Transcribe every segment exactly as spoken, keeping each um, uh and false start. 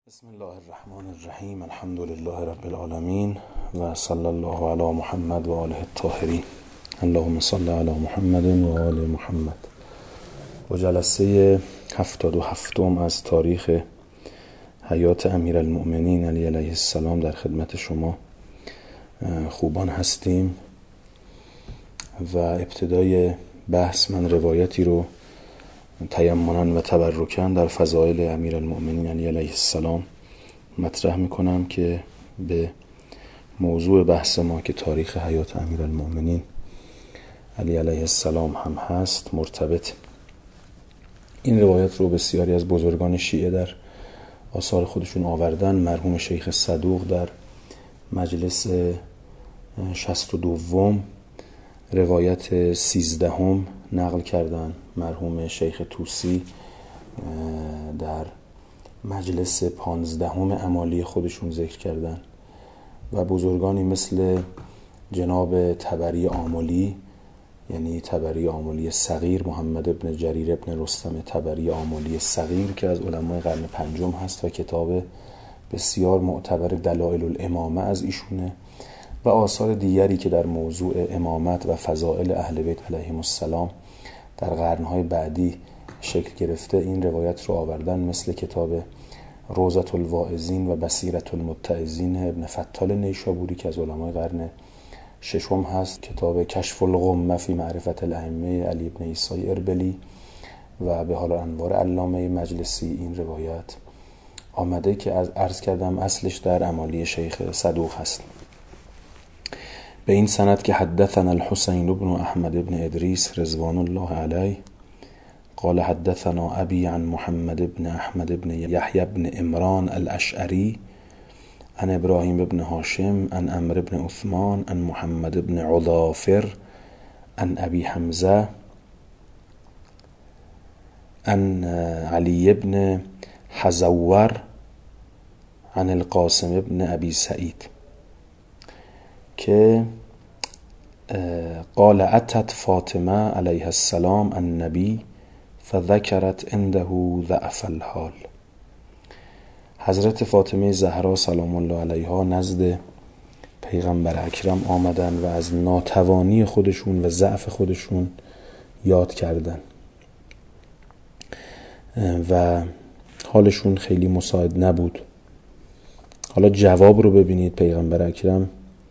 بسم الله الرحمن الرحیم. الحمد لله رب العالمین و صلی الله علی محمد و آله الطاهرین. اللهم صل علی محمد و آل محمد. با جلسه هفتاد و هفتم از تاریخ حیات امیرالمؤمنین علی علیه السلام در خدمت شما خوبان هستیم و ابتدای بحث من روایتی رو تیمنا و تبرکا در فضائل امیرالمؤمنین علی علیه السلام مطرح میکنم که به موضوع بحث ما که تاریخ حیات امیرالمؤمنین علی علیه السلام هم هست مرتبط. این روایت رو بسیاری از بزرگان شیعه در آثار خودشون آوردن. مرحوم شیخ صدوق در مجلس شصت و دوم روایت سیزدهم نقل کردن. مرحوم شیخ طوسی در مجلس پانزدهم امالی خودشون ذکر کردن و بزرگانی مثل جناب طبری آملی، یعنی طبری آملی صغیر، محمد ابن جریر ابن رستم طبری آملی صغیر که از علمای قرن پنجم هست و کتاب بسیار معتبر دلائل الامامه از ایشونه و آثار دیگری که در موضوع امامت و فضائل اهل بیت علیهم السلام در قرنهای بعدی شکل گرفته این روایت رو آوردن، مثل کتاب روضة الواعظین و بصیرة المتعظین ابن فتال نیشابوری که از علمای قرن ششم هست، کتاب کشف الغمه فی معرفت الائمه علی ابن عیسی اربلی و به حال انوار علامه مجلسی این روایت آمده که از عرض کردم اصلش در امالی شیخ صدوق هست. به این سند که حدثنا الحسین بن احمد بن ادریس رضوان الله علیه قال حدثنا ابي عن محمد بن احمد بن يحيى بن عمران الاشعري عن ابراهيم بن هاشم عن عمرو بن عثمان عن محمد بن عضافر عن ابي حمزه عن علي بن حزور عن القاسم بن ابي سعید که قال اتت فاطمه علیها السلام النبی فذکرت عنده ضعف الحال. حضرت فاطمه زهرا سلام الله علیها نزد پیغمبر اکرم آمدن و از ناتوانی خودشون و ضعف خودشون یاد کردن و حالشون خیلی مساعد نبود. حالا جواب رو ببینید پیغمبر اکرم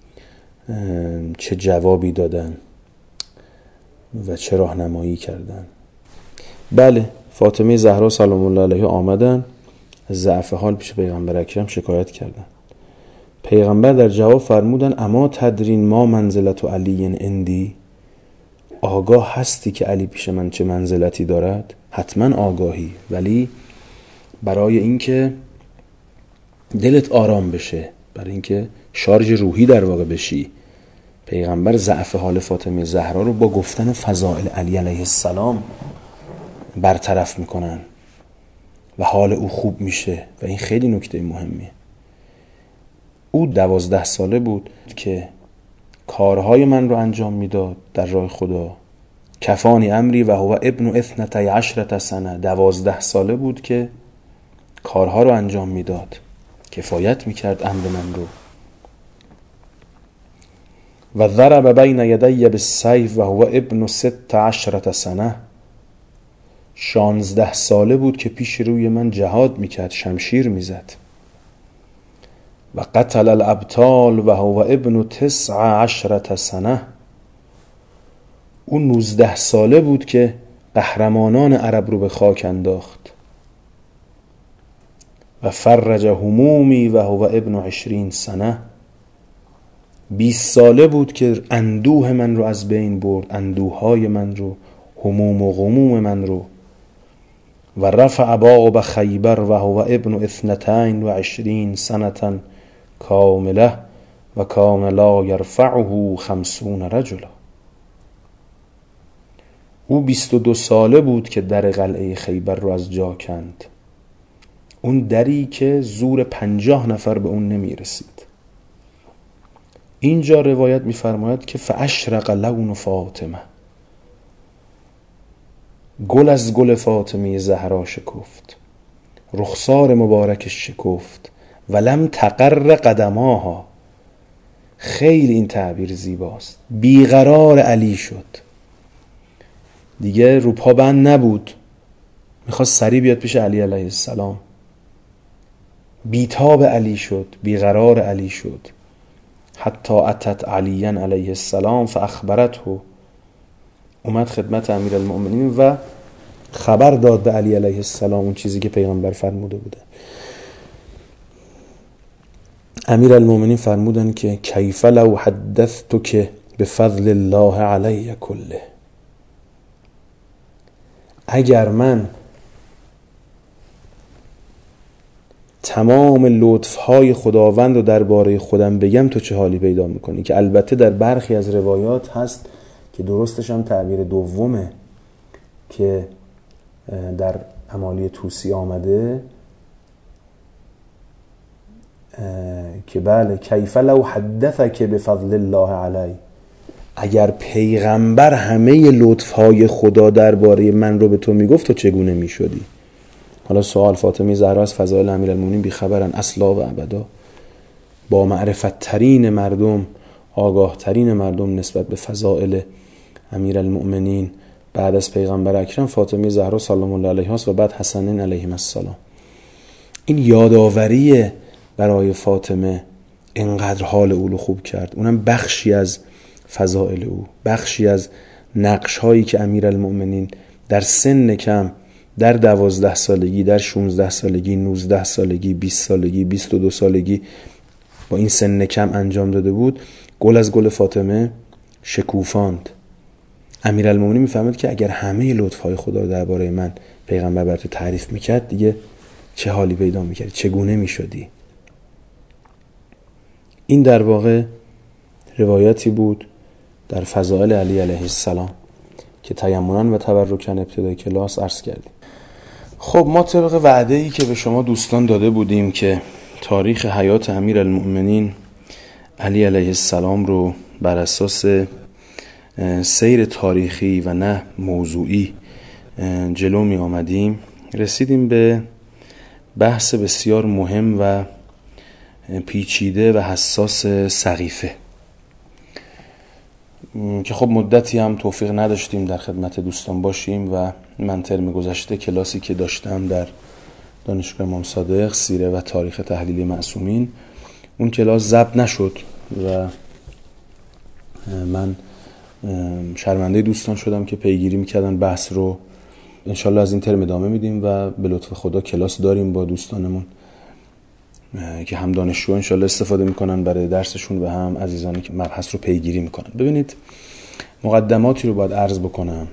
چه جوابی دادن و چه راهنمایی کردن. بله، فاطمه زهرا سلام الله علیها آمدن از ضعف حال پیش پیغمبر اکرم شکایت کردن. پیغمبر در جواب فرمودن اما تدرین ما منزلت علی عندی، آگاه هستی که علی پیش من چه منزلتی دارد؟ حتما آگاهی، ولی برای اینکه دلت آرام بشه، برای اینکه شارژ روحی در واقع بشی، پیغمبر ضعف حال فاطمه زهرا رو با گفتن فضائل علی علیه السلام برطرف میکنن و حال او خوب میشه و این خیلی نکته مهمیه. او دوازده ساله بود که کارهای من رو انجام میداد در راه خدا. کفانی امری و هو ابن اثنتی عشرة سنه، دوازده ساله بود که کارها رو انجام میداد، کفایت میکرد امر من رو. و ضرب بین یدی بالسیف و هو ابن ست عشرة سنه، شانزده ساله بود که پیش روی من جهاد میکرد، شمشیر میزد. و قتل الابطال و هو ابن تسع عشرة سنه، اون نوزده ساله بود که قهرمانان عرب رو به خاک انداخت. و فرج همومی و هو ابن عشرین سنه، بیست ساله بود که اندوه من رو از بین برد، اندوهای من رو، هموم و غموم من رو. و رفع باب خیبر و هو ابن اثنتین و عشرین سنة کامله و کان لا یرفعه خمسون رجلا، او بیست و دو ساله بود که در قلعه خیبر رو از جا کند، اون دری که زور پنجاه نفر به اون نمی رسید. اینجا روایت می فرماید که فاشرق لون فاطمه، گل از گل فاطمه زهرا شکفت رخسار مبارکش شکفت ولم تقر قدماها. خیلی این تعبیر زیباست. بیقرار علی شد، دیگه رو پا بند نبود، میخواست سریع بیاد پیش علی علیه السلام. بیتاب علی شد، بیقرار علی شد. حتی اتت علیاً علیه السلام فاخبرته، اومد خدمت امیرالمؤمنین و خبر داد به علی علیه السلام اون چیزی که پیغمبر فرموده بوده. امیرالمؤمنین فرمودن که کیف لو حدثتک بفضل الله علی کله، اگر من تمام لطفهای خداوند رو درباره خودم بگم تو چه حالی پیدا میکنی؟ که البته در برخی از روایات هست که درستش هم تعبیر دومه که در امالی طوسی آمده که بله کیف لو حدثک بفضل الله علی، اگر پیغمبر همه لطفهای خدا درباره من رو به تو میگفت تو چگونه میشدی؟ حالا سوال، فاطمه زهرا از فضائل امیرالمومنین بیخبرن اصلا و ابدا، با معرفت ترین مردم، آگاه ترین مردم نسبت به فضائل امیرالمؤمنین بعد از پیغمبر اکرم فاطمه زهرا سلام الله علیها و بعد حسنین علیهم السلام. این یادآوری برای فاطمه اینقدر حال او رو خوب کرد، اونم بخشی از فضائل او، بخشی از نقش هایی که امیرالمؤمنین در سن کم، در دوازده سالگی، در شونزده سالگی، نوزده سالگی، بیست سالگی، بیست و دو سالگی با این سن کم انجام داده بود، گل از گل فاطمه شکوفاند. امیرالمؤمنین میفهمد که اگر همه لطفهای خدا رو درباره من پیغمبر بر تو تعریف میکرد دیگه چه حالی پیدا میکردی، چگونه میشدی. این در واقع روایتی بود در فضائل علی علیه السلام که تیمنا و تبرکن ابتدای کلاس عرض کردیم. خب ما طبق وعده‌ای که به شما دوستان داده بودیم که تاریخ حیات امیرالمؤمنین علی علیه السلام رو بر اساس سیر تاریخی و نه موضوعی جلو می آمدیم، رسیدیم به بحث بسیار مهم و پیچیده و حساس سقیفه که خب مدتی هم توفیق نداشتیم در خدمت دوستان باشیم و من ترم گذشته کلاسی که داشتم در دانشگاه امام صادق سیره و تاریخ تحلیلی معصومین، اون کلاس ضبط نشد و من شرمنده دوستان شدم که پیگیری میکردن بحث رو. انشالله از این ترم ادامه میدیم و به لطف خدا کلاس داریم با دوستانمون که هم دانشجو انشالله استفاده میکنن برای درسشون و هم عزیزانی که مبحث رو پیگیری میکنن. ببینید مقدماتی رو باید عرض بکنم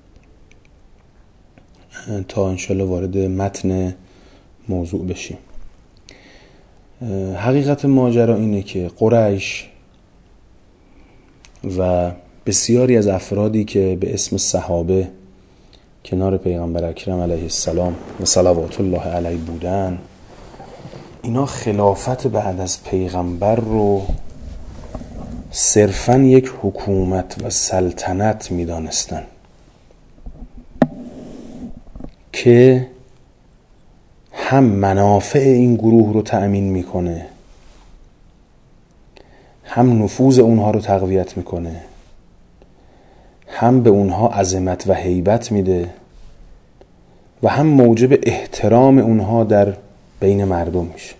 تا انشالله وارد متن موضوع بشیم. حقیقت ماجرا اینه که قریش و بسیاری از افرادی که به اسم صحابه کنار پیغمبر اکرم علیه السلام و صلوات الله علیه بودن، اینا خلافت بعد از پیغمبر رو صرفاً یک حکومت و سلطنت می دانستن که هم منافع این گروه رو تأمین میکنه، هم نفوذ اونها رو تقویت میکنه، هم به اونها عظمت و هیبت میده و هم موجب احترام اونها در بین مردم میشه.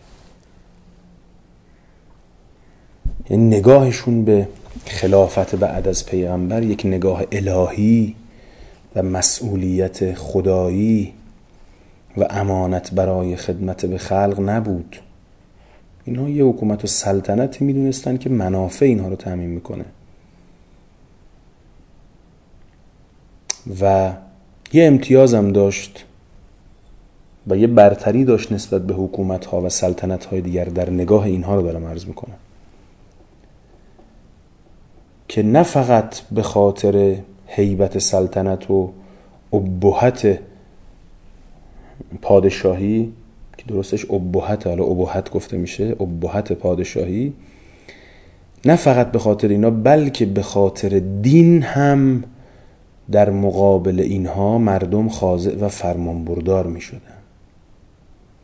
یعنی نگاهشون به خلافت بعد از پیغمبر یک نگاه الهی و مسئولیت خدایی و امانت برای خدمت به خلق نبود. اینها یه حکومت و سلطنتی میدونستن که منافع اینها رو تامین میکنه و یه امتیاز هم داشت و یه برتری داشت نسبت به حکومت ها و سلطنت های دیگر. در نگاه اینها رو دارم عرض میکنم که نه فقط به خاطر هیبت سلطنت و ابهت پادشاهی که درستش ابهت، حالا ابهت گفته میشه، ابهت پادشاهی، نه فقط به خاطر اینا بلکه به خاطر دین هم در مقابل اینها مردم خاضع و فرمانبردار می شدن.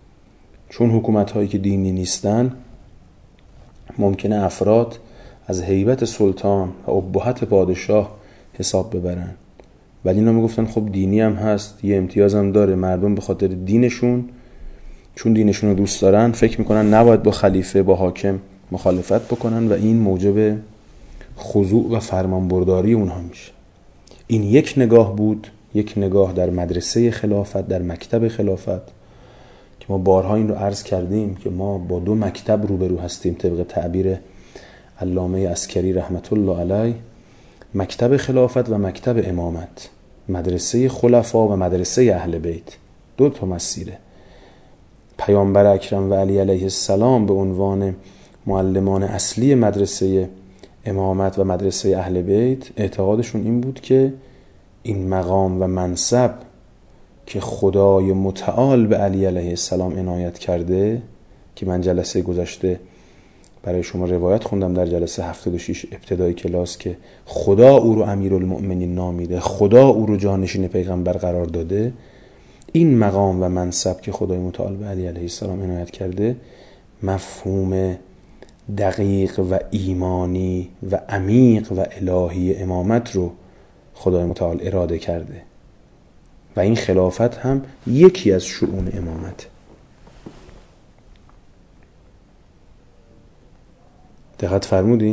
چون حکومت هایی که دینی نیستن ممکنه افراد از هیبت سلطان و ابهت پادشاه حساب ببرن، ولی اینا میگفتن خب دینی هم هست، یه امتیاز هم داره، مردم به خاطر دینشون، چون دینشون رو دوست دارن، فکر میکنن نباید با خلیفه با حاکم مخالفت بکنن و این موجب خضوع و فرمانبرداری اونها میشه. این یک نگاه بود، یک نگاه در مدرسه خلافت، در مکتب خلافت، که ما بارها این رو عرض کردیم که ما با دو مکتب روبرو هستیم طبق تعبیر علامه عسکری رحمت الله علیه، مکتب خلافت و مکتب امامت، مدرسه خلفا و مدرسه اهل بیت. دو تا مسیره. پیامبر اکرم و علی علیه السلام به عنوان معلمان اصلی مدرسه امامت و مدرسه اهل بیت اعتقادشون این بود که این مقام و منصب که خدای متعال به علی علیه السلام عنایت کرده، که من جلسه گذشته برای شما روایت خوندم در جلسه هفتاد و شش ابتدای کلاس که خدا او رو امیرالمؤمنین نامیده، خدا او رو جانشین پیغمبر قرار داده. این مقام و منصب که خدای متعال به علی علیه السلام عنایت کرده، مفهوم دقیق و ایمانی و عمیق و الهی امامت رو خدای متعال اراده کرده و این خلافت هم یکی از شؤون امامت. دقت فرمودین؟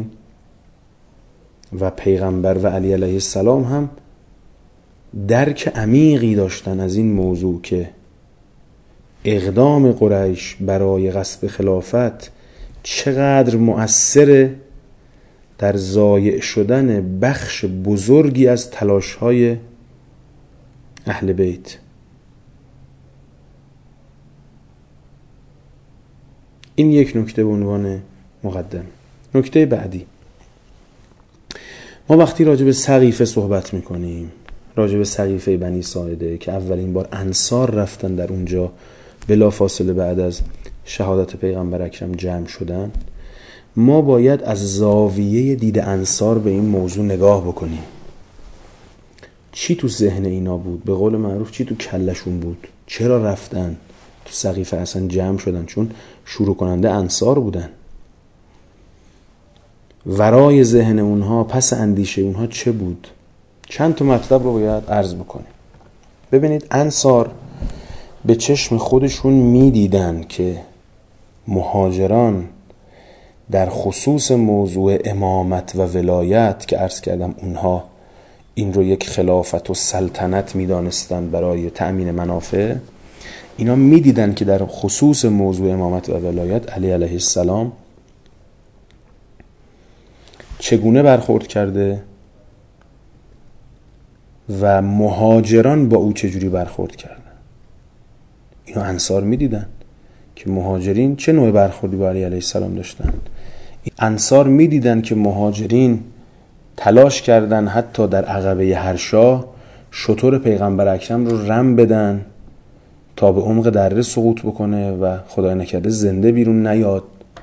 و پیغمبر و علی علیه السلام هم درک عمیقی داشتن از این موضوع که اقدام قریش برای غصب خلافت چقدر مؤثره در ضایع شدن بخش بزرگی از تلاش‌های اهل بیت. این یک نکته به عنوان مقدمه. نکته بعدی، ما وقتی راجع به سقیفه صحبت میکنیم، راجع به سقیفه بنی ساعده که اولین بار انصار رفتن در اونجا بلا فاصله بعد از شهادت پیغمبر اکرم جمع شدن، ما باید از زاویه دید انصار به این موضوع نگاه بکنیم. چی تو ذهن اینا بود؟ به قول معروف چی تو کلشون بود؟ چرا رفتن تو سقیفه اصلا جمع شدن؟ چون شروع کننده انصار بودن. ورای ذهن اونها، پس اندیشه اونها چه بود؟ چند تا مطلب رو باید عرض بکنیم. ببینید، انصار به چشم خودشون میدیدن که مهاجران در خصوص موضوع امامت و ولایت که عرض کردم اونها این رو یک خلافت و سلطنت میدانستن برای تأمین منافع، اینا میدیدن که در خصوص موضوع امامت و ولایت علی علیه السلام چگونه برخورد کرده و مهاجران با او چجوری برخورد کردن. اینو انصار میدیدن که مهاجرین چه نوع برخوردی با علی علیه السلام داشتن. انصار میدیدن که مهاجرین تلاش کردن حتی در عقبه هر شاه شتر پیغمبر اکرم رو رم بدن تا به عمق دره سقوط بکنه و خدای نکرده زنده بیرون نیاد.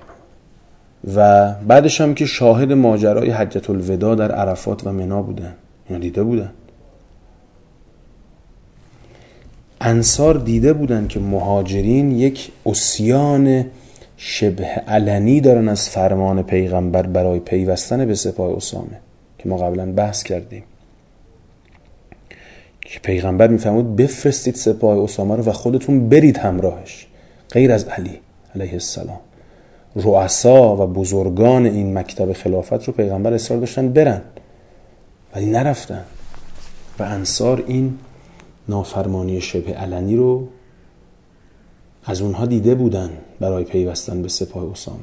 و بعدش هم که شاهد ماجرای حجة الوداع در عرفات و منی بودن، اینا دیده بودن. انصار دیده بودن که مهاجرین یک عصیان شبه علنی دارن از فرمان پیغمبر برای پیوستن به سپاه اسامه که ما قبلا بحث کردیم که پیغمبر میفرمود بفرستید سپاه اسامه رو و خودتون برید همراهش، غیر از علی علیه السلام. رؤسا و بزرگان این مکتب خلافت رو پیغمبر اصرار داشتن برن ولی نرفتن و انصار این نافرمانی شبه علنی رو از اونها دیده بودن برای پیوستن به سپاه اسامه.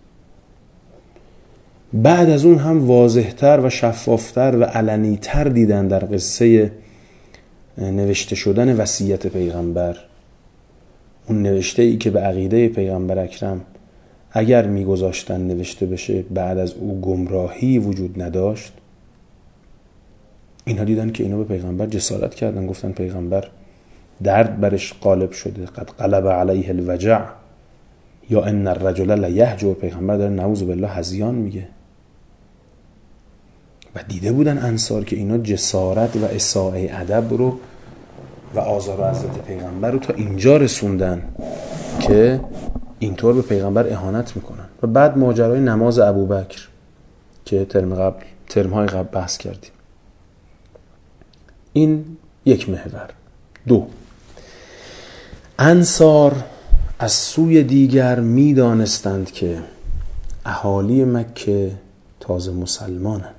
بعد از اون هم واضحتر و شفافتر و علنیتر دیدن در قصه نوشته شدن وصیت پیغمبر، اون نوشته ای که به عقیده پیغمبر اکرم اگر میگذاشتن نوشته بشه بعد از او گمراهی وجود نداشت. اینها دیدن که اینا به پیغمبر جسارت کردن، گفتن پیغمبر درد برش غالب شده، قد غلب علیه الوجع، یا ان الرجل لیهجر، پیغمبر داره نعوذ بالله هذیان میگه. و دیده بودن انصار که اینا جسارت و اساءه ادب رو و آزار و اذیت پیغمبر رو تا اینجا رسوندن که اینطور به پیغمبر اهانت میکنن. و بعد ماجرای نماز ابوبکر که ترم قبل ترم‌های قبل بحث کردیم. این یک محور. دو، انصار از سوی دیگر میدانستند که اهالی مکه تازه مسلمانند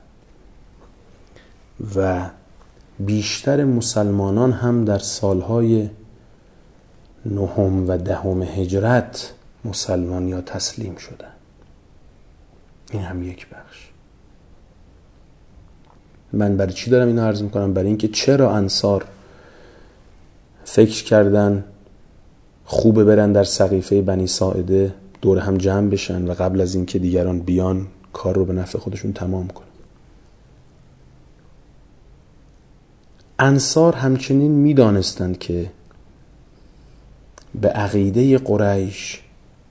و بیشتر مسلمانان هم در سالهای نهم و دهم هجرت مسلمان یا تسلیم شدند. این هم یک بخش. من برای چی دارم اینو عرض میکنم؟ برای اینکه چرا انصار فکر کردن خوبه برن در سقیفه بنی ساعده دور هم جمع بشن و قبل از اینکه دیگران بیان کار رو به نفع خودشون تمام کنن. انصار همچنین میدانستند که به عقیده قریش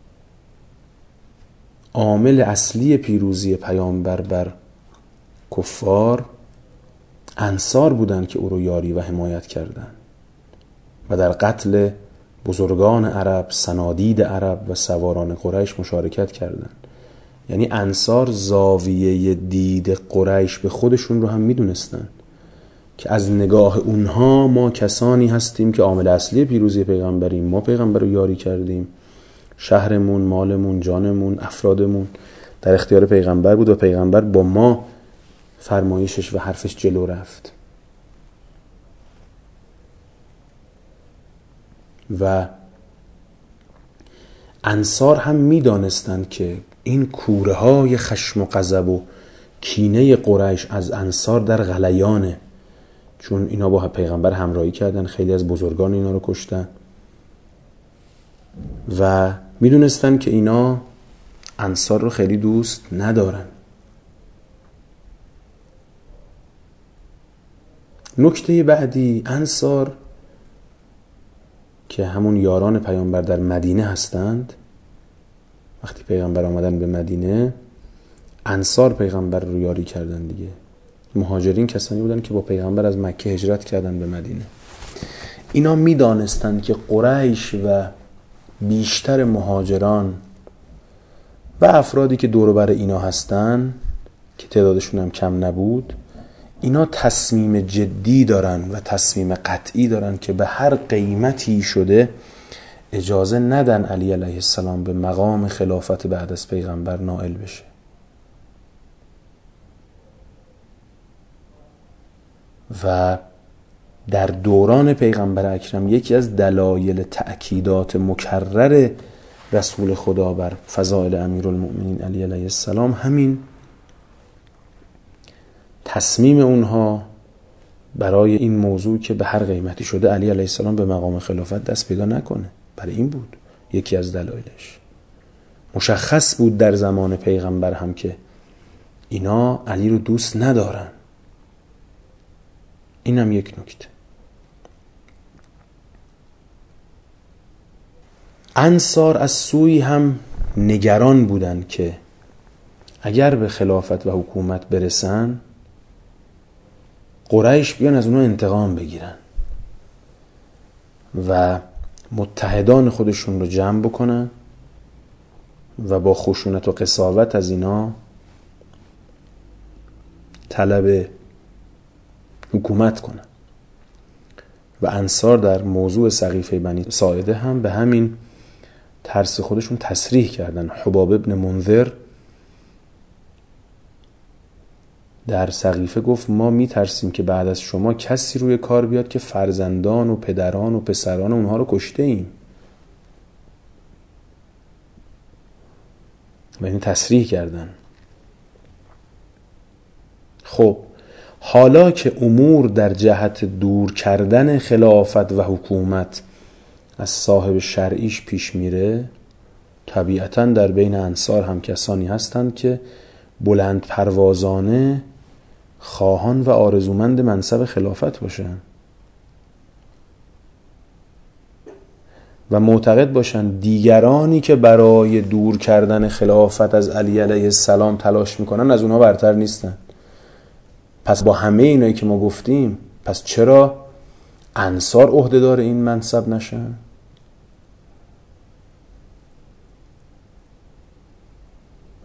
عامل اصلی پیروزی پیامبر بر کفار انصار بودند که او رو یاری و حمایت کردند و در قتل بزرگان عرب، صنادید عرب و سواران قریش مشارکت کردند. یعنی انصار زاویه دید قریش به خودشون رو هم میدونستن که از نگاه اونها ما کسانی هستیم که عامل اصلی پیروزی پیغمبریم، ما پیغمبر رو یاری کردیم، شهرمون، مالمون، جانمون، افرادمون در اختیار پیغمبر بود و پیغمبر با ما فرمایشش و حرفش جلو رفت. و انصار هم میدانستند که این کوره های خشم و غضب و کینه قریش از انصار در غلیانه، چون اینا با پیغمبر همراهی کردن، خیلی از بزرگان اینا رو کشتن و میدونستن که اینا انصار رو خیلی دوست ندارن. نکته بعدی، انصار که همون یاران پیامبر در مدینه هستند، وقتی پیغمبر آمدن به مدینه انصار پیغمبر رو یاری کردن دیگه. مهاجرین کسانی بودن که با پیغمبر از مکه هجرت کردن به مدینه. اینا میدانستند که قریش و بیشتر مهاجران و افرادی که دور و بر اینا هستن که تعدادشون هم کم نبود، اینا تصمیم جدی دارن و تصمیم قطعی دارن که به هر قیمتی شده اجازه ندن علی علیه السلام به مقام خلافت بعد از پیغمبر نائل بشه. و در دوران پیغمبر اکرم یکی از دلایل تأکیدات مکرر رسول خدا بر فضائل امیرالمؤمنین علی علیه السلام همین تصمیم اونها برای این موضوع که به هر قیمتی شده علی علیه السلام به مقام خلافت دست پیدا نکنه. برای این بود یکی از دلایلش. مشخص بود در زمان پیغمبر هم که اینا علی رو دوست ندارن. اینم یک نکته. انصار از سوی هم نگران بودن که اگر به خلافت و حکومت برسن قریش بیان از اونها انتقام بگیرن و متحدان خودشون رو جمع بکنن و با خشونت و قساوت از اینا طلب حکومت کنن. و انصار در موضوع سقیفه بنی ساعده هم به همین ترس خودشون تصریح کردن. حباب ابن منذر در سقیفه گفت ما می ترسیم که بعد از شما کسی روی کار بیاد که فرزندان و پدران و پسران اونها رو کشته ایم. و این تصریح کردن. خب حالا که امور در جهت دور کردن خلافت و حکومت از صاحب شرعیش پیش میره، طبیعتاً در بین انصار هم کسانی هستند که بلند پروازانه خواهان و آرزومند منصب خلافت باشن و معتقد باشن دیگرانی که برای دور کردن خلافت از علی علیه السلام تلاش میکنن از اونها برتر نیستن. پس با همه اینایی که ما گفتیم، پس چرا انصار عهدهدار این منصب نشن؟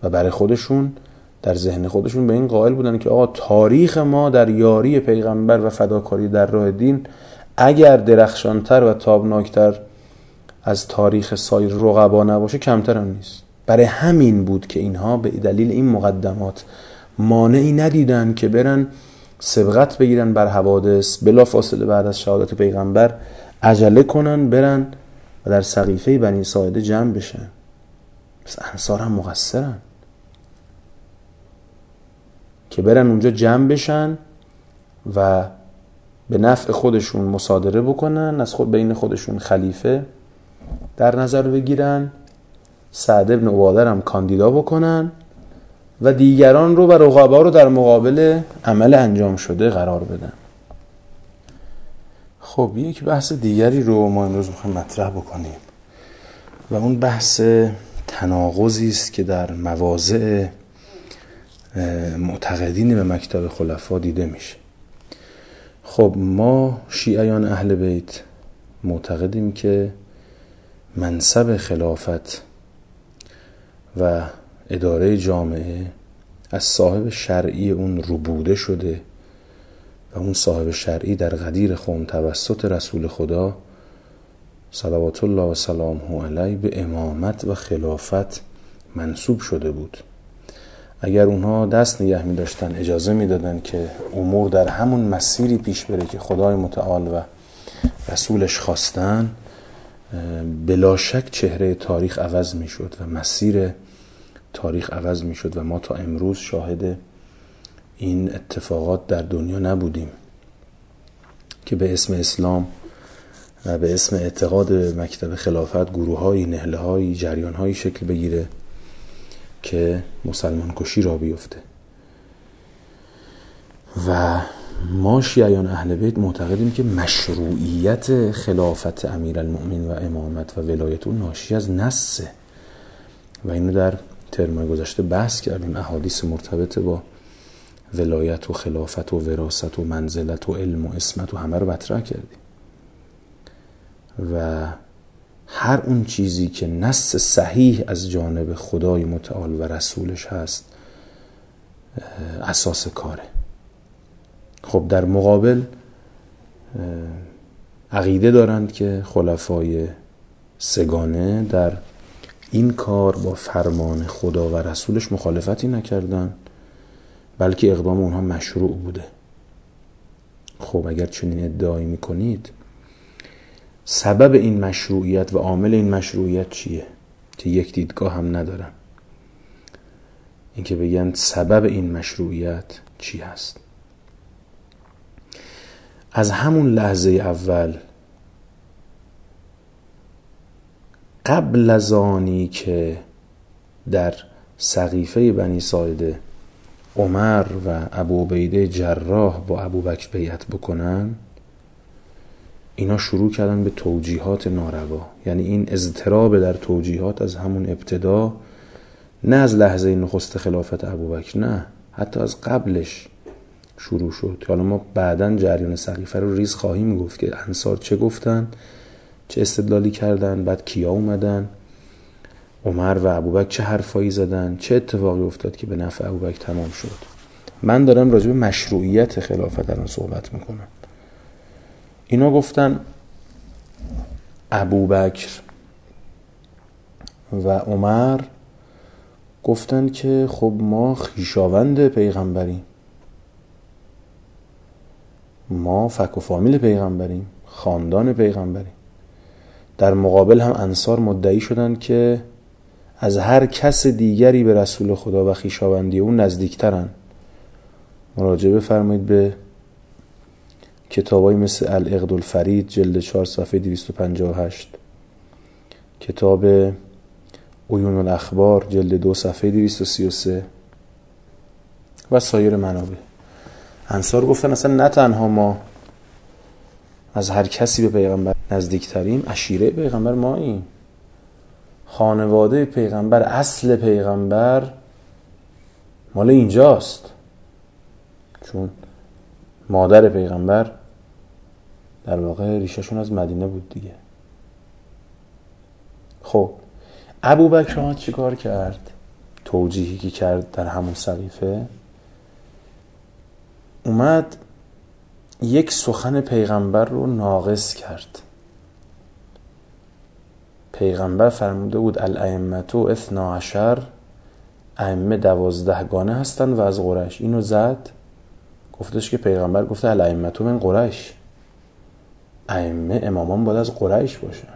و برای خودشون در ذهن خودشون به این قائل بودن که آقا تاریخ ما در یاری پیغمبر و فداکاری در راه دین اگر درخشانتر و تابناکتر از تاریخ سایر رقبا نباشه کمتر هم نیست. برای همین بود که اینها به دلیل این مقدمات مانعی ندیدن که برن سبقت بگیرن بر حوادث، بلا فاصله بعد از شهادت پیغمبر عجله کنن برن و در سقیفه بنی ساعده جمع بشن. پس انصار هم مقصرن که برن اونجا جمع بشن و به نفع خودشون مصادره بکنن، از خود بین خودشون خلیفه در نظر بگیرن، سعد ابن عباده هم کاندیدا بکنن و دیگران رو و رقبا رو در مقابل عمل انجام شده قرار بدن. خب یک بحث دیگری رو ما امروز میخوایم مطرح بکنیم و اون بحث تناقضی است که در مواضع معتقدین به مکتب خلفا دیده میشه. خب ما شیعیان اهل بیت معتقدیم که منصب خلافت و اداره جامعه از صاحب شرعی اون ربوده شده و اون صاحب شرعی در غدیر خون توسط رسول خدا صلوات الله و سلامه علیه به امامت و خلافت منصوب شده بود. اگر اونها دست نگه می داشتن، اجازه می دادن که امور در همون مسیری پیش بره که خدای متعال و رسولش خواستن، بلا شک چهره تاریخ عوض می شد و مسیر تاریخ عوض می شد و ما تا امروز شاهد این اتفاقات در دنیا نبودیم که به اسم اسلام و به اسم اعتقاد مکتب خلافت گروه‌های، نهله‌های، جریان‌های شکل بگیره که مسلمان کشی را بیفته. و ما شیعیان اهل بیت معتقدیم که مشروعیت خلافت امیرالمؤمنین و امامت و ولایت اون ناشی از نصه و اینو در ترمای گذشته بحث کردیم. احادیث مرتبط با ولایت و خلافت و وراثت و منزلت و علم و اسمت و همه رو مطرح کردیم و هر اون چیزی که نص صحیح از جانب خدای متعال و رسولش هست اساس کاره. خب در مقابل عقیده دارند که خلفای سگانه در این کار با فرمان خدا و رسولش مخالفتی نکردن، بلکه اقدام اونها مشروع بوده. خب اگر چنین ادعایی میکنید، سبب این مشروعیت و عامل این مشروعیت چیه؟ که یک دیدگاه هم ندارن این که بگن سبب این مشروعیت چی هست. از همون لحظه اول قبل از آنی که در سقیفه بنی ساعده عمر و ابو عبیده جراح با ابوبکر بیعت بکنن، اینا شروع کردن به توجیهات ناروا. یعنی این اضطراب در توجیهات از همون ابتدا، نه از لحظه نخست خلافت ابوبکر، نه حتی از قبلش شروع شد. حالا ما بعداً جریان سقیفه رو ریز خواهیم گفت که انصار چه گفتن، چه استدلالی کردن، بعد کیا اومدن، عمر و ابوبکر چه حرفایی زدن، چه اتفاقی افتاد که به نفع ابوبکر تمام شد. من دارم راجع به مشروعیت خلافت الان صحبت میکنم. اینا گفتن ابوبکر و عمر گفتن که خب ما خویشاوند پیغمبریم، ما فک و فامیل پیغمبریم، خاندان پیغمبریم. در مقابل هم انصار مدعی شدن که از هر کس دیگری به رسول خدا و خویشاوندی اون نزدیکترن. مراجعه بفرمایید به کتابایی مثل العقد الفرید جلد چهار صفحه دویست و پنجاه و هشت، کتاب عیون الاخبار جلد دو صفحه دویست و سی و سه و سایر منابع. انصار گفتن اصلا نه تنها ما از هر کسی به پیغمبر نزدیکتریم، عشیره پیغمبر ماییم، خانواده پیغمبر، اصل پیغمبر مال اینجاست، چون مادر پیغمبر در واقع ریشهشون از مدینه بود دیگه. خب ابوبکر ها چی کار کرد؟ توجیهی که کرد در همون صحیفه، اومد یک سخن پیغمبر رو ناقص کرد. پیغمبر فرموده بود الائمة اثنا عشر، ائمه دوازدهگانه هستن و از قریش. اینو زد، گفتش که پیغمبر گفته الائمة من قریش، ائمه امامان باید از قریش باشن.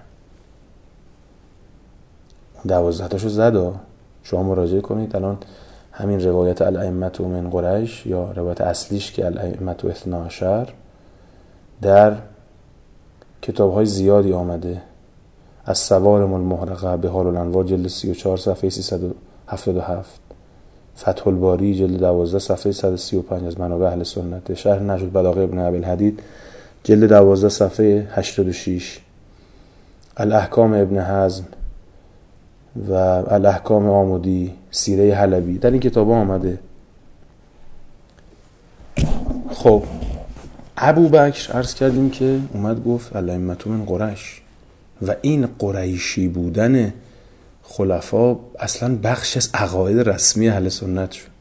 دوازده تاشو زد. شما مراجعه کنید الان همین روایت الائمة من قریش یا روایت اصلیش که الائمة اثنا عشر در کتاب‌های زیادی آمده. از سوارم المحرقه بحار الانوار جلد سی و چهار صفحه سیصد و هفتاد و هفت، فتح الباری جلد دوازده صفحه صد و سی و پنج از منابع اهل سنت، شرح نهج البلاغه ابن ابی الحدید جلد دوازده صفحه هشتاد و شش، الاحکام ابن حزم و الاحکام آمودی، سیره حلبی، در این کتاب آمده. خب ابوبکر عرض کردیم که اومد گفت الائمة من قریش و این قریشی بودن خلفا اصلا بخش از عقاید رسمی اهل سنت شد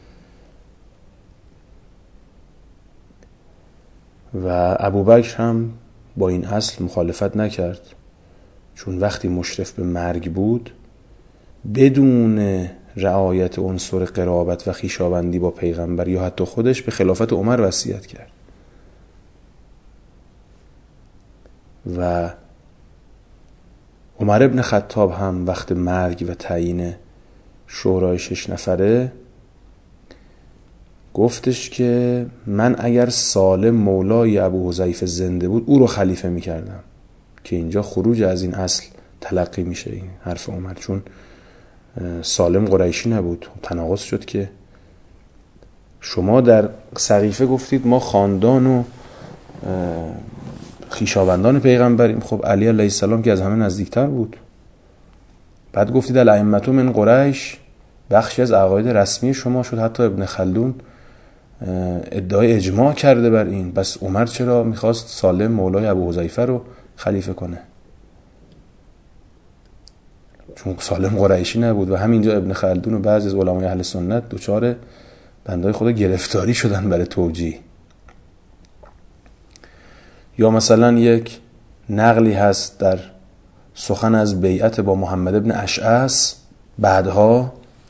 و ابوبکر هم با این اصل مخالفت نکرد، چون وقتی مشرف به مرگ بود بدون رعایت عنصر قرابت و خویشاوندی با پیغمبر یا حتی خودش به خلافت عمر وصیت کرد و عمر ابن خطاب هم وقت مرگ و تعیین شورای شش نفره گفتش که من اگر سالم مولای ابو حذیفه زنده بود او رو خلیفه میکردم، که اینجا خروج از این اصل تلقی میشه این حرف عمر، چون سالم قریشی نبود. تناقض شد که شما در صحیفه گفتید ما خاندان و خویشاوندان پیغمبریم، خب علی علیه السلام که از همه نزدیکتر بود. بعد گفتید الائمة من قریش بخشی از عقاید رسمی شما شد، حتی ابن خلدون ادعای اجماع کرده بر این. بس عمر چرا میخواست سالم مولای ابو حذیفه رو خلیفه کنه؟ چون سالم قریشی نبود. و همینجا ابن خلدون و بعضی از علمای اهل سنت دوچار بندای خدا گرفتاری شدن برای توجیه. یا مثلا یک نقلی هست در سخن از بیعت با محمد ابن اشعث بعدها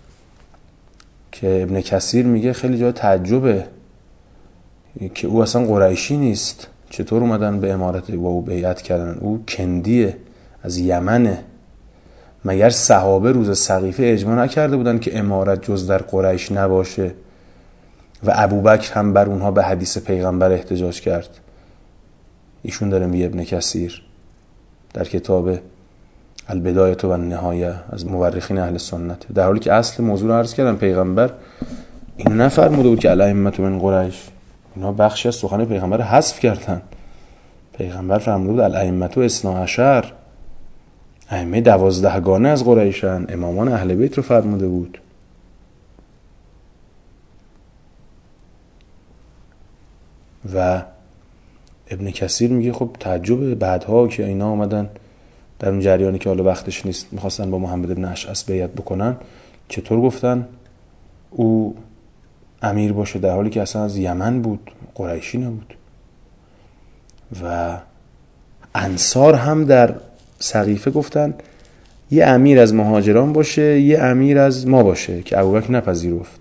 که ابن کثیر میگه خیلی جای تعجبه که او اصلا قریشی نیست، چطور اومدن به امارت با او بیعت کردن؟ او کندیه، از یمنه. مگر صحابه روز سقیفه اجماع نکرده بودن که امارت جز در قریش نباشه؟ و ابوبکر هم بر اونها به حدیث پیغمبر احتجاج کرد. ایشون داره میگه ابن کثیر در کتاب البدایه و النهایه از مورخین اهل سنت، در حالی که اصل موضوع رو عرض کردم پیغمبر اینو نفرموده بود که الائمة من قریش، اینا بخشی از سخن پیغمبر حذف کردن. پیغمبر فرموده بود الائمة اثنا عشر، ائمه دوازدهگانه از قریشن، امامان اهل بیت رو فرموده بود. و ابن کثیر میگه خب تعجب بعدها که اینا اومدن در اون جریانی که حالا وقتش نیست میخواستن با محمد ابن اشعث بیعت بکنن، چطور گفتن او امیر باشه در حالی که اصلا از یمن بود، قریشی نبود. و انصار هم در سقیفه گفتن یه امیر از مهاجران باشه یه امیر از ما باشه، که ابوبکر نپذیرفت.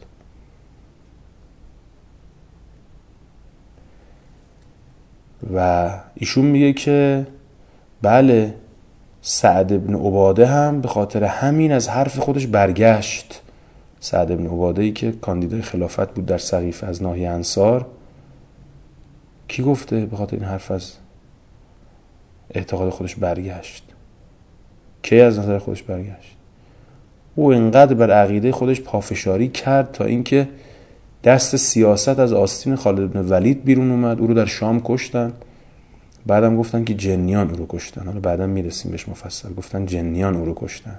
و ایشون میگه که بله سعد ابن عباده هم به خاطر همین از حرف خودش برگشت. سعد ابن عباده ای که کاندیدای خلافت بود در سقیفه از ناحیه انصار، کی گفته به خاطر این حرف از اعتقاد خودش برگشت؟ کی از نظر خودش برگشت؟ او اینقدر بر عقیده خودش پافشاری کرد تا اینکه دست سیاست از آستین خالد بن ولید بیرون اومد، او رو در شام کشتن. بعدم گفتن که جنیان او رو کشتن، حالا بعدم میرسیم بهش مفصل، گفتن جنیان او رو کشتن.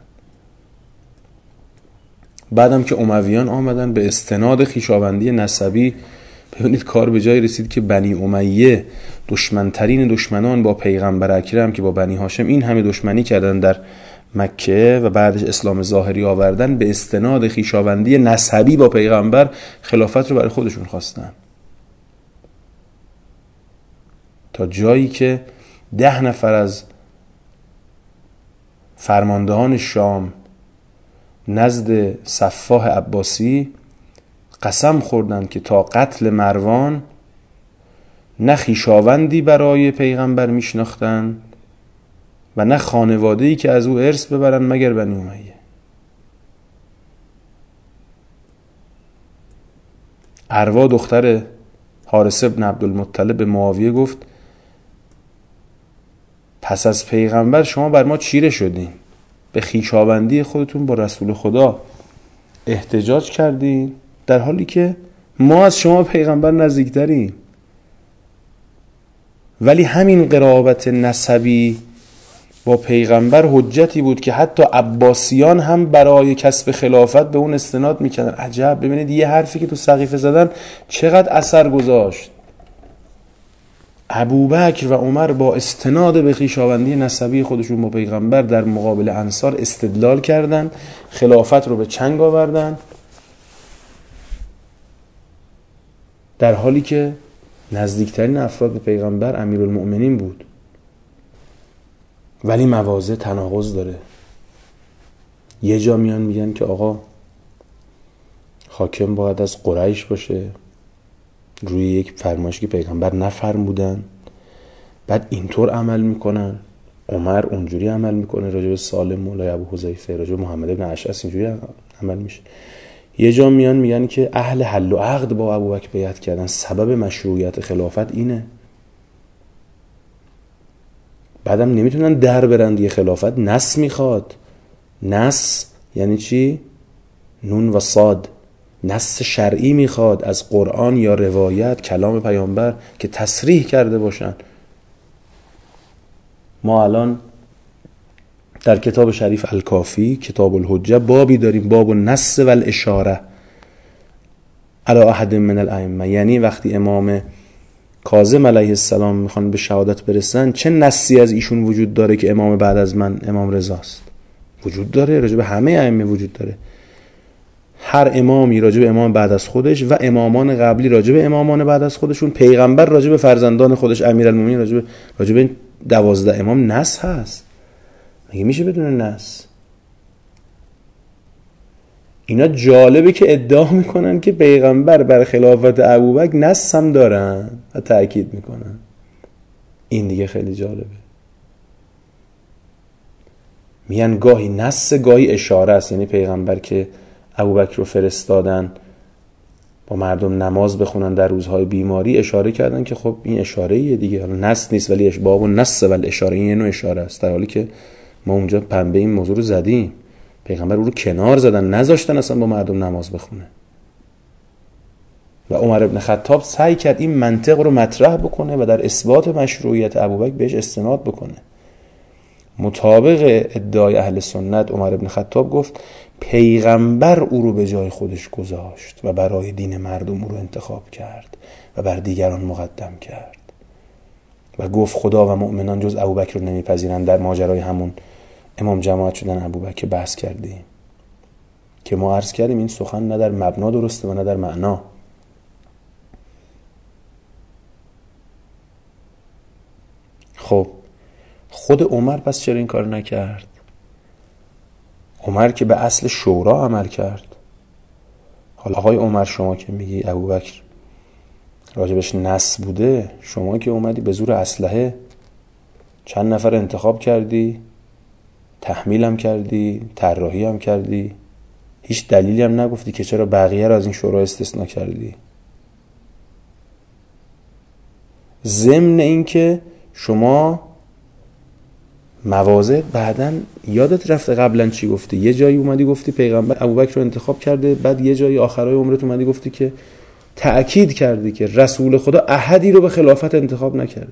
بعدم که امویان آمدن به استناد خویشاوندی نسبی، ببینید کار به جای رسید که بنی امیه دشمنترین دشمنان با پیغمبر اکرم که با بنی هاشم این همه دشمنی کردن در مکه و بعدش اسلام ظاهری آوردن به استناد خویشاوندی نسبی با پیغمبر خلافت رو برای خودشون خواستن، تا جایی که ده نفر از فرماندهان شام نزد صفاح عباسی قسم خوردند که تا قتل مروان نه خویشاوندی برای پیغمبر میشناختن و نه خانواده‌ای که از او ارث ببرن مگر بنی امیه. عروا دختر حارث ابن عبدالمطلب به معاویه گفت پس از پیغمبر شما بر ما چیره شدین، به خویشاوندی خودتون با رسول خدا احتجاج کردین، در حالی که ما از شما پیغمبر نزدیکتریم. ولی همین قرابت نسبی با پیغمبر حجتی بود که حتی عباسیان هم برای کسب خلافت به اون استناد میکردن. عجب، ببینید یه حرفی که تو سقیفه زدن چقدر اثر گذاشت. ابوبکر و عمر با استناد به خویشاوندی نسبی خودشون با پیغمبر در مقابل انصار استدلال کردن، خلافت رو به چنگ آوردن، در حالی که نزدیکترین افراد به پیغمبر امیرالمؤمنین بود. ولی مواضع تناقض داره. یه جا میان میگن که آقا حاکم باید از قریش باشه، روی یک فرمایشی که پیغمبر نفرمودن، بعد اینطور عمل میکنن. عمر اونجوری عمل میکنه راجع به سالم مولای ابو حذیفه، راجع به محمد بن اشعث اینجوری عمل میشه. یه جا میان میگن که اهل حل و عقد با ابوبکر بیعت کردن، سبب مشروعیت خلافت اینه. بعدم نمیتونن در برن دیگه، خلافت نص میخواد. نص یعنی چی؟ نون و صاد. نص شرعی میخواد از قرآن یا روایت، کلام پیامبر که تصریح کرده باشن. ما الان در کتاب شریف الکافی، کتاب الحجه، بابی داریم، باب النص و الاشاره علی احد من الائمه. یعنی وقتی امام کاظم علیه السلام میخوان به شهادت برسن، چه نصی از ایشون وجود داره که امام بعد از من امام رضاست؟ وجود داره، راجع به همه ائمه وجود داره. هر امامی راجع به امام بعد از خودش و امامان قبلی راجع به امامان بعد از خودشون، پیغمبر راجع به فرزندان خودش، امیرالمومنین راجع به راجع به دوازده امام نص هست. مگه میشه بدون نص؟ اینا جالبه که ادعا میکنن که پیغمبر بر خلافت ابوبکر نص هم دارن و تأکید میکنن. این دیگه خیلی جالبه. میگن گاهی نص گاهی اشاره است. یعنی پیغمبر که ابوبکر رو فرستادن با مردم نماز بخونن در روزهای بیماری، اشاره کردن که خب این اشاره‌ایه دیگه، نص نیست ولی باب و نص و اشاره، این نوع اشاره است. در حالی که ما اونجا پنبه این موضوع رو زدیم، پیغمبر او رو کنار زدن، نذاشتن اصلا با مردم نماز بخونه. و عمر ابن خطاب سعی کرد این منطق رو مطرح بکنه و در اثبات مشروعیت ابوبکر بهش استناد بکنه. مطابق ادعای اهل سنت عمر ابن خطاب گفت پیغمبر او رو به جای خودش گذاشت و برای دین مردم او رو انتخاب کرد و بر دیگران مقدم کرد و گفت خدا و مؤمنان جز ابوبکر رو نمیپذیرند. در ماجرای همون امام جماعت شدن ابوبکر بحث کردیم که ما عرض کردیم این سخن نه در مبنا درسته و نه در معنا. خب خود عمر پس چرا این کار نکرد؟ عمر که به اصل شورا عمل کرد. حالا آقای عمر شما که میگی ابوبکر راجبش نص بوده، شما که اومدی به زور اسلحه چند نفر انتخاب کردی، تحمیل هم کردی، طراحی هم کردی، هیچ دلیلی هم نگفتی که چرا بقیه رو از این شورا استثناء کردی. ضمن این که شما مواضع بعدن یادت رفته قبلا چی گفتی؟ یه جایی اومدی گفتی پیغمبر ابوبکر رو انتخاب کرده، بعد یه جایی آخرای عمرت اومدی گفتی که تأکید کردی که رسول خدا احدی رو به خلافت انتخاب نکرد.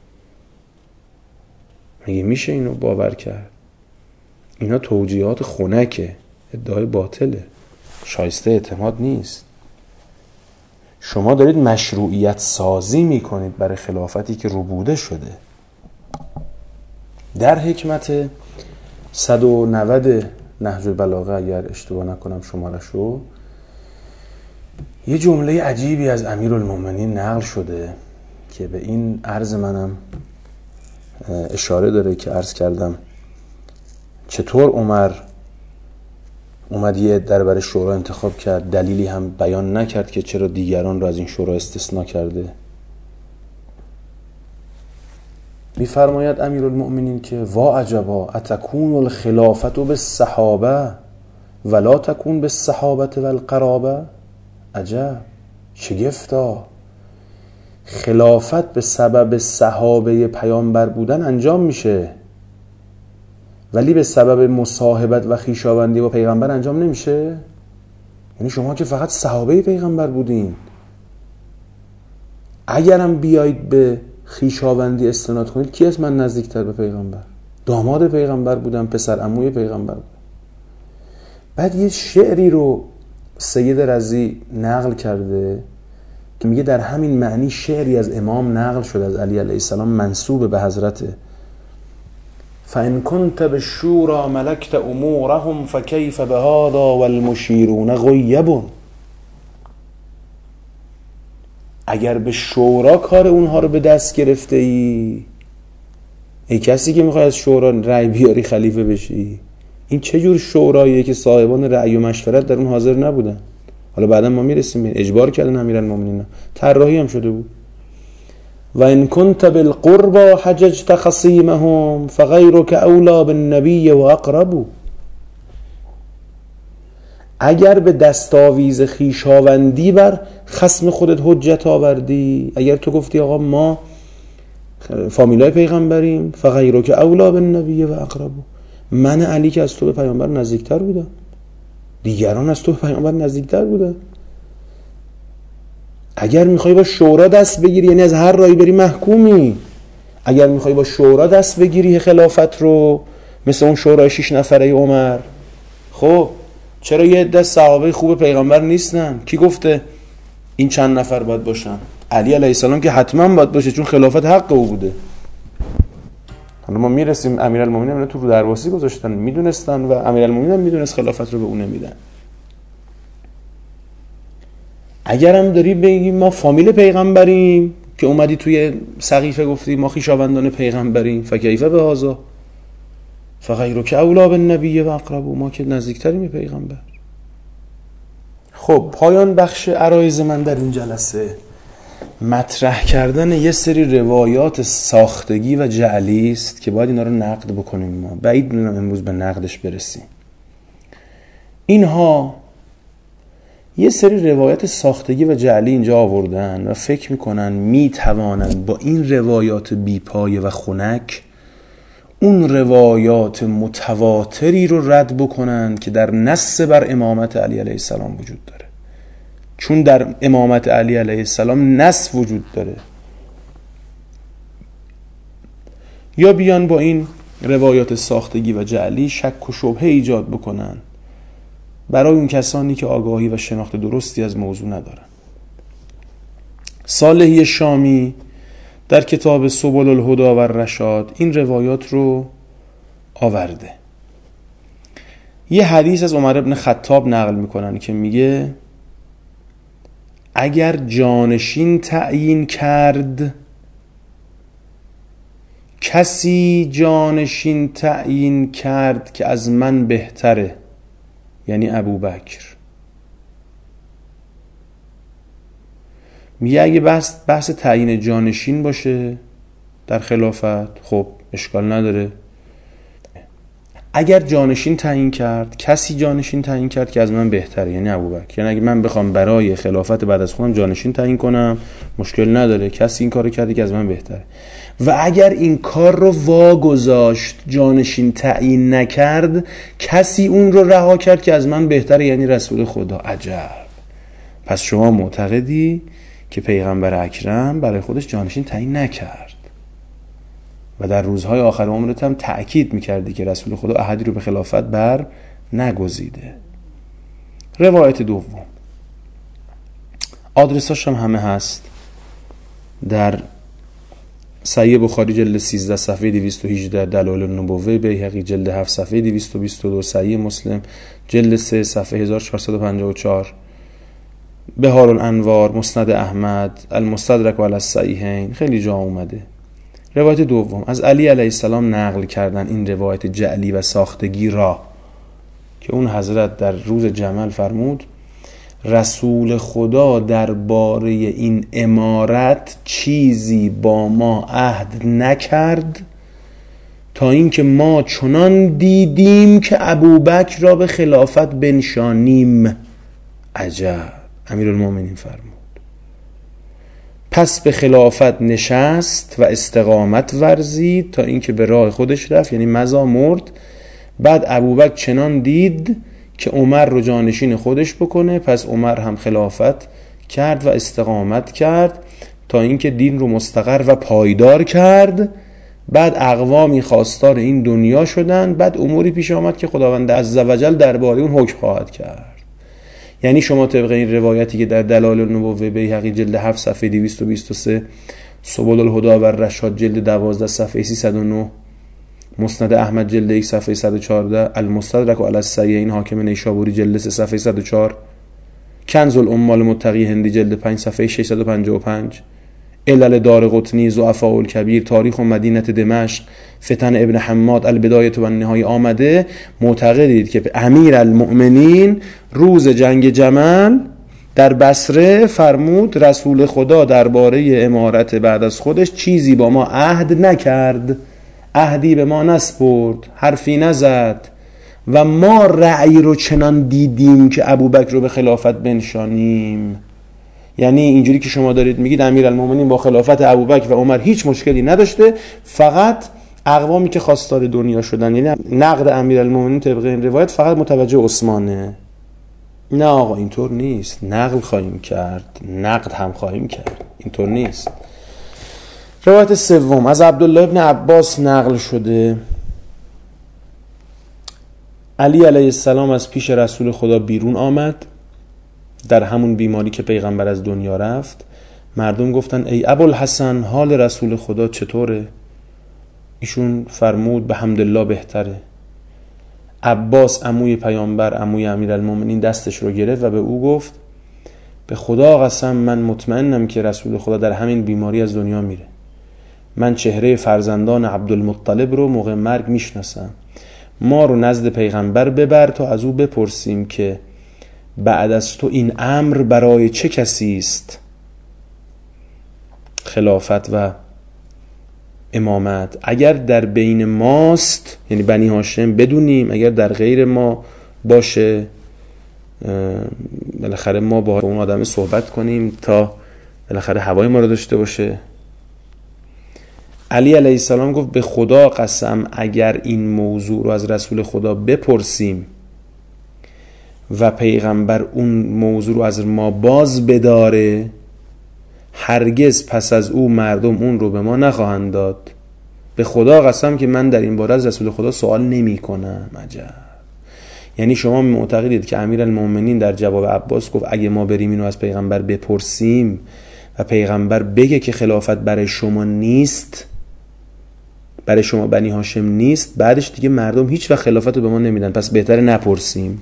مگه میشه اینو باور کرد؟ اینا توجیهات خنکه، ادعای باطله، شایسته اعتماد نیست. شما دارید مشروعیت سازی میکنید برای خلافتی که ربوده شده. در حکمت صد و نود نهج البلاغه اگر اشتباه نکنم شمارشو، یه جمله عجیبی از امیرالمومنین نقل شده که به این عرض منم اشاره داره که عرض کردم چطور عمر اومد یه در برای شورا انتخاب کرد، دلیلی هم بیان نکرد که چرا دیگران رو از این شورا استثناء کرده. می‌فرماید امیرالمؤمنین که وا عجبا اتکون الخلافة بالصحابه ولا تکون بالصحابه والقرابه. عجب، شگفتا، خلافت به سبب صحابه پیامبر بودن انجام میشه ولی به سبب مصاحبت و خویشاوندی با پیغمبر انجام نمیشه؟ یعنی شما که فقط صحابه پیغمبر بودین، اگرم بیایید به خویشاوندی استناد کنید، کی از من نزدیکتر به پیغمبر؟ داماد پیغمبر بودم، پسر عموی پیغمبر بودم. بعد یه شعری رو سید رضی نقل کرده که میگه در همین معنی شعری از امام نقل شده، از علی علیه السلام، منسوب به حضرته. فَإِن كُنْتَ بِالشُّورَى مَلَكْتَ أُمُورَهُمْ فَكَيْفَ بِهَذَا وَالْمُشِيرُونَ غَيَّبٌ. اگر به شورا کار اونها رو به دست گرفته ای، ای کسی که میخوای از شورا رأی بیاری خلیفه بشی، این چه جور شوراییه که صاحبان رأی و مشورت در اون حاضر نبودن؟ حالا بعدا ما میرسیم بین اجبار کردن امیرالمومنین، طراحی هم شده بود. و ان كنت بالقربى حججت خصيمهم فغيرك اولى بالنبي واقرب. اگر به دستاویز خویشاوندی بر خصم خودت حجت آوردی، اگر تو گفتی آقا ما فامیلای پیغمبریم، فغیرک اولی بالنبی و اقرب، من علی که از تو به پیامبر نزدیکتر بودم، دیگران از تو به پیامبر نزدیکتر بودن. اگر میخوای با شورا دست بگیری، یعنی از هر راهی بری محکومی. اگر میخوای با شورا دست بگیری خلافت رو، مثل اون شورای شش نفره عمر، خب چرا یه عده صحابه خوب پیغمبر نیستن؟ کی گفته این چند نفر باید باشن؟ علی علیه السلام که حتما باید باشه، چون خلافت حق او بوده. حالا ما میرسیم، امیرالمومنین هم تو رو درواسی گذاشتن، میدونستن و امیرالمومنین هم میدونست خلافت رو به اون نمیدن. اگرم داری بگی ما فامیل پیغمبریم، که اومدی توی سقیفه گفتی ما خویشاوندان پیغمبریم، فکیف بهذا فغیرک اولی بالنبی و اقرب، ما که نزدیکتریم به پیغمبر. خب پایان بخش عرایض من در این جلسه مطرح کردن یه سری روایات ساختگی و جعلی است که باید اینا رو نقد بکنیم. ما بعید میدونم امروز به نقدش برسیم. اینها یه سری روایات ساختگی و جعلی اینجا آوردن و فکر میکنن میتوانند با این روایات بیپایه و خنک اون روایات متواتری رو رد بکنن که در نص بر امامت علی علیه السلام وجود داره. چون در امامت علی علیه السلام نص وجود داره. یا بیان با این روایات ساختگی و جعلی شک و شبهه ایجاد بکنن برای اون کسانی که آگاهی و شناخت درستی از موضوع ندارن. صالحی شامی در کتاب سبل الهدی و الرشاد این روایات رو آورده. یه حدیث از عمر ابن خطاب نقل میکنن که میگه اگر جانشین تعیین کرد، کسی جانشین تعیین کرد که از من بهتره، یعنی ابوبکر، میگه اگه بحث, بحث تعیین جانشین باشه در خلافت، خب اشکال نداره. اگر جانشین تعیین کرد، کسی جانشین تعیین کرد که از من بهتره، یعنی ابوبکر، یعنی اگه من بخوام برای خلافت بعد از خودم جانشین تعیین کنم، مشکل نداره، کسی این کارو کرده که از من بهتره. و اگر این کار رو واگذاشت، جانشین تعیین نکرد، کسی اون رو رها کرد که از من بهتره، یعنی رسول خدا. عجب. پس شما معتقدی که پیغمبر اکرم برای خودش جانشین تعیین نکرد و در روزهای آخر عمرت هم تأکید میکردی که رسول خدا احدی رو به خلافت بر نگزیده. روایت دوم، آدرساش هم همه هست در صحیح بخاری جلد سیزده صفحه دویست و هجده، دلائل النبوه، بیهقی جلد هفت صفحه دویست و بیست و دو، صحیح مسلم جلد سه صفحه هزار و چهارصد و پنجاه و چهار، بهار الانوار، مسند احمد، المستدرک علی الصحیحین، خیلی جا اومده. روایت دوم از علی علیه السلام نقل کردن این روایت جعلی و ساختگی را که اون حضرت در روز جمل فرمود رسول خدا درباره این امارت چیزی با ما عهد نکرد تا اینکه ما چنان دیدیم که ابوبکر را به خلافت بنشانیم. عجب. امیرالمومنین فرمود پس به خلافت نشست و استقامت ورزید تا اینکه به راه خودش رفت، یعنی مضی مرد. بعد ابوبکر چنان دید که عمر رو جانشین خودش بکنه، پس عمر هم خلافت کرد و استقامت کرد تا اینکه دین رو مستقر و پایدار کرد. بعد اقوامی خواستار این دنیا شدن، بعد اموری پیش آمد که خداوند عزوجل درباره اون حکم خواهد کرد. یعنی شما طبق این روایتی که در دلائل النبوه بیهقی جلد هفت صفحه دویست و بیست و سه، سبل الهدی و الرشاد جلد دوازده صفحه سیصد و نه، مسند احمد جلد یک صفحه صد و چهارده، المستدرک علی الصحیحین حاکم نیشابوری جلد سه صفحه صد و چهار، کنز الاموال متقی هندی جلد پنج صفحه ششصد و پنجاه و پنج، علل دارقطنی، ضعفاء الکبیر، تاریخ مدینه دمشق، فتن ابن حماد، البدایه و النهایه آمده. معتقدید که امیر المؤمنین روز جنگ جمل در بصره فرمود رسول خدا درباره امارت بعد از خودش چیزی با ما عهد نکرد، عهدی به ما نسپرد، حرفی نزد و ما رأی رو چنان دیدیم که ابوبکر رو به خلافت بنشانیم. یعنی اینجوری که شما دارید میگید امیرالمومنین با خلافت ابوبکر و عمر هیچ مشکلی نداشته، فقط اقوامی که خواستار دنیا شدن، یعنی نقد امیرالمومنین طبق این روایت فقط متوجه عثمانه. نه آقا اینطور نیست، نقل خواهیم کرد، نقد هم خواهیم کرد، اینطور نیست. روایت سوم از عبدالله ابن عباس نقل شده علی علیه السلام از پیش رسول خدا بیرون آمد در همون بیماری که پیغمبر از دنیا رفت. مردم گفتن ای ابوالحسن حال رسول خدا چطوره؟ ایشون فرمود به حمدالله بهتره. عباس عموی پیامبر، عموی امیرالمومنین، دستش رو گرفت و به او گفت به خدا قسم من مطمئنم که رسول خدا در همین بیماری از دنیا میره. من چهره فرزندان عبدالمطلب رو موقع مرگ میشناسم. ما رو نزد پیغمبر ببر تا از او بپرسیم که بعد از تو این امر برای چه کسی است؟ خلافت و امامت اگر در بین ماست، یعنی بنی هاشم، بدونیم، اگر در غیر ما باشه بالاخره ما با اون آدم صحبت کنیم تا بالاخره هوای ما رو داشته باشه. علی علیه السلام گفت به خدا قسم اگر این موضوع رو از رسول خدا بپرسیم و پیغمبر اون موضوع رو از ما باز بداره، هرگز پس از او مردم اون رو به ما نخواهند داد. به خدا قسم که من در این باره از رسول خدا سوال نمی کنم. عجب. یعنی شما معتقدید که امیرالمومنین در جواب عباس گفت اگه ما بریم اینو از پیغمبر بپرسیم و پیغمبر بگه که خلافت برای شما نیست، برای شما بنی هاشم نیست، بعدش دیگه مردم هیچ وقت خلافت رو به ما نمیدن، پس بهتره نپرسیم.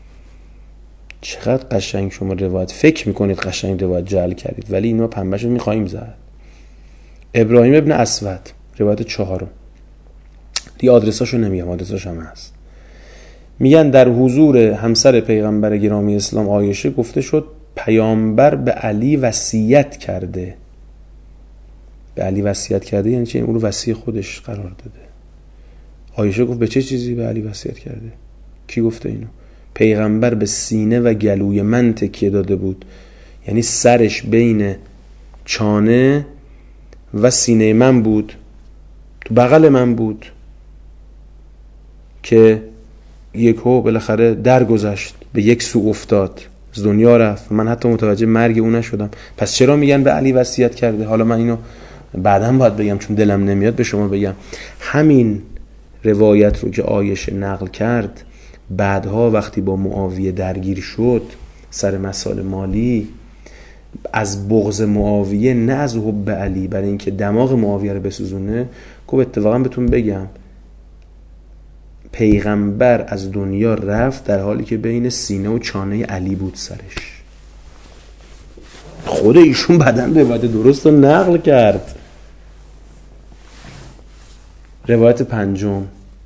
چقدر قشنگ شما روایت فکر میکنید قشنگ روایت جعل کردید، ولی اینو پنبهش رو میخواییم زد. ابراهیم ابن اسود روایت چهارم، دیگه آدرساشو نمیگم، آدرساش هم هست. میگن در حضور همسر پیغمبر گرامی اسلام عایشه گفته شد پیامبر به علی وصیت کرده. به علی وصیت کرده یعنی چه؟ اون رو وصی خودش قرار داده. عایشه گفت به چه چیزی به علی وصیت کرده؟ کی گفته اینو؟ پیغمبر به سینه و گلوی من تکیه داده بود، یعنی سرش بین چانه و سینه من بود، تو بغل من بود که یکو بالاخره درگذشت، به یک سو افتاد، از دنیا رفت. من حتی متوجه مرگ اون نشدم. پس چرا میگن به علی وصیت کرده؟ حالا من اینو بعداً باید بگم چون دلم نمیاد به شما بگم. همین روایت رو که عایشه نقل کرد بعدها وقتی با معاویه درگیر شد سر مسائل مالی، از بغض معاویه نه از حب علی، برای اینکه دماغ معاویه رو بسوزونه. گفت اتفاقا بهتون بگم پیغمبر از دنیا رفت در حالی که بین سینه و چانه علی بود سرش. خود ایشون بدن روایت درست رو نقل کرد. روایت پنجم،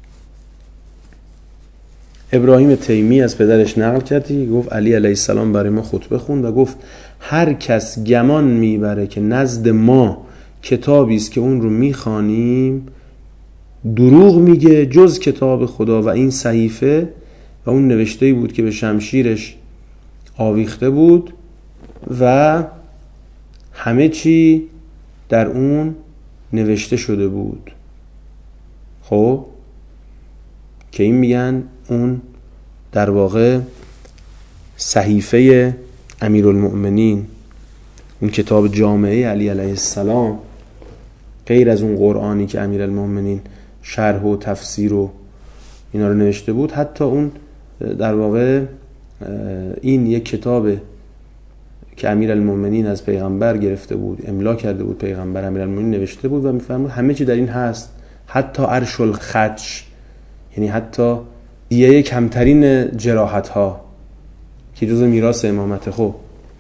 ابراهیم تیمی از پدرش نقل کردی، گفت علی علیه السلام برای ما خطبه خوند و گفت هر کس گمان میبره که نزد ما کتابی است که اون رو میخوانیم دروغ میگه جز کتاب خدا و این صحیفه و اون نوشته‌ای بود که به شمشیرش آویخته بود و همه چی در اون نوشته شده بود. خب که این میگن اون در واقع صحیفه امیرالمؤمنین، اون کتاب جامعه علی علیه السلام، غیر از اون قرآنی که امیرالمؤمنین شرح و تفسیر و اینا رو نوشته بود، حتی اون در واقع این یک کتابه که امیرالمؤمنین از پیغمبر گرفته بود، املا کرده بود پیغمبر، امیرالمؤمنین نوشته بود و میفرمود همه چی در این هست، حتی عرش الخدش، یعنی حتی دیه کمترین جراحت ها که جزء میراث امامت. خب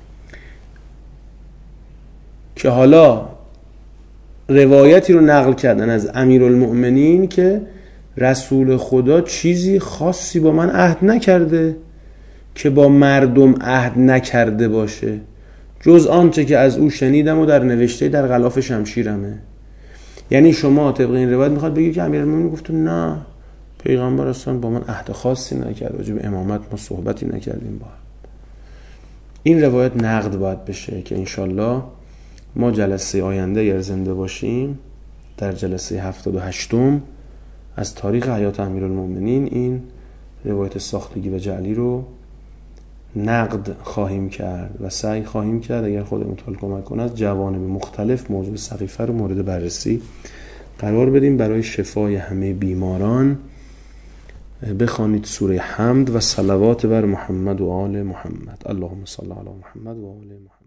که حالا روایتی رو نقل کردن از امیرالمؤمنین که رسول خدا چیزی خاصی با من عهد نکرده که با مردم عهد نکرده باشه جز آنچه که از او شنیدم و در نوشته در غلاف شمشیرمه. یعنی شما طبق این روایت میخواد بگید که امیرالمؤمنین گفت نه پیغمبر اصلا با من عهد خاصی نکرد، راجع به امامت ما صحبتی نکردیم با هم. این روایت نقد باید بشه که انشالله ما جلسه آینده اگر زنده باشیم در جلسه هفتاد و هشتم از تاریخ حیات امیرالمؤمنین این روایت ساختگی و جعلی رو نقد خواهیم کرد و سعی خواهیم کرد اگر خود متعال کمک کنه از جوانب مختلف موضوع سقیفه رو مورد بررسی قرار بدیم. برای شفای همه بیماران بخوانید سوره حمد و صلوات بر محمد و آل محمد. اللهم صل علی محمد و آل محمد.